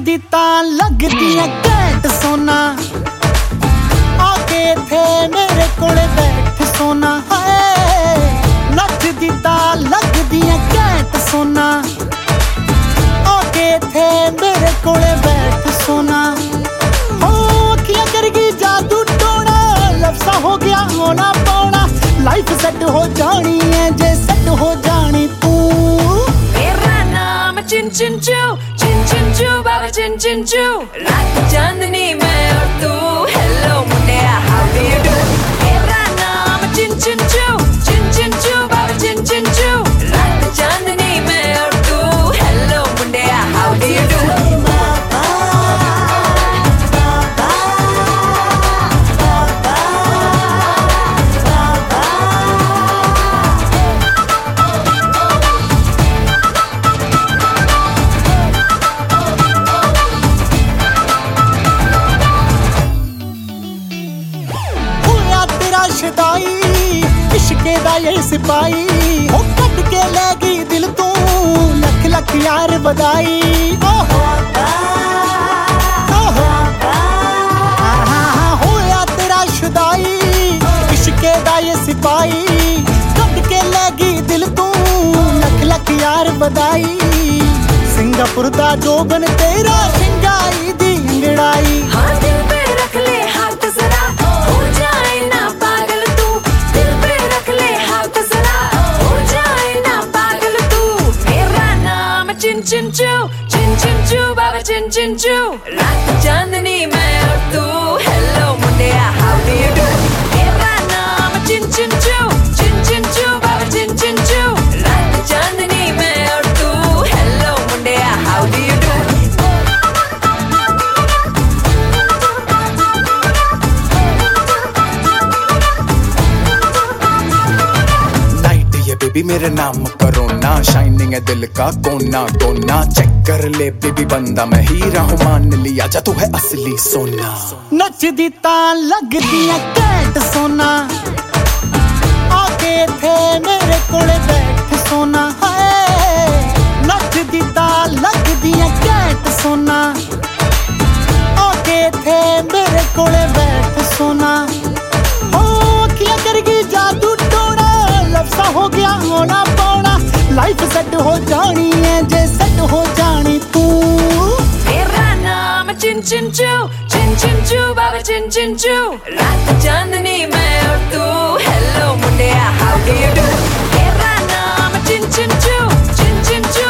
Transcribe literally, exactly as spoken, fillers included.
नचदी तां लगदियां घैंट सोना आके थे मेरे कोले बैठ सोना हाय नचदी तां लगदियां घैंट सोना आके थे मेरे कोले बैठ सोना हो अखियां करगी जादू टोना लफ्ज़ा हो गया होना पौना लाइफ सेट हो जानी है जे सेट हो जानी तू मेरा नाम चिन चिन चू चिन चिन चू बाबा चिन चिन चू रात चांदनी मैं और तू हेलो मुंडिया हाउ डू यू डू मेरा नाम चिन चिन चू चिन चिन चू बाबा चिन चिन चू रात चांदनी मैं और तू हेलो मुंडिया हाउ डू यू डू शदाई इश्के दा ये सिपाही हो कट के ले गई दिल तू लख लख यार बधाई ओहो ओहो होया तेरा शदाई इश्के दा ये सिपाही कट के ले गई दिल तू लख लख यार बधाई सिंगापुर दा जोबन तेरा शिंगाई दी अंगड़ाई हाँ दिल पे रख ले हाथ जरा हो जाए ना पागल तू दिल पे रख ले हाथ जरा हो जाए ना पागल तू मेरा नाम चिन चिन चू चिन चिन चू बाबा चिन चिन चू रात चांदनी मैं और तू हेलो मुंडिया हाउ डू यू डू मेरा नाम चिन चिन चू चिन चिन चू बाबा चिन चिन चू रात चांदनी मैं और तू हेलो मुंडिया how do you do baby मेरे नाम करो ना शाइनिंग है दिल का कोना कोना चेक कर ले बेबी बंदा मैं हीरा हूँ मान लिया जा तू है असली सोना नचदी तां लगदियां घैंट सोना आके थे मेरे कोले बैठ सोना हाय नचदी तां लगदियां घैंट सोना आके थे मेरे कोले बैठ सोना हो अखियां करगी जादू टोना लफ्ज़ा हो गया होना पौना लाइफ सेट हो जानी है जे सेट हो जानी तू मेरा नाम चिन चिन चू चिन चिन चू बाबा चिन चिन चू रात चांदनी मैं और तू हेलो मुंडिया हाउ डू यू डू मेरा नाम चिन चिन चू चिन चिन चू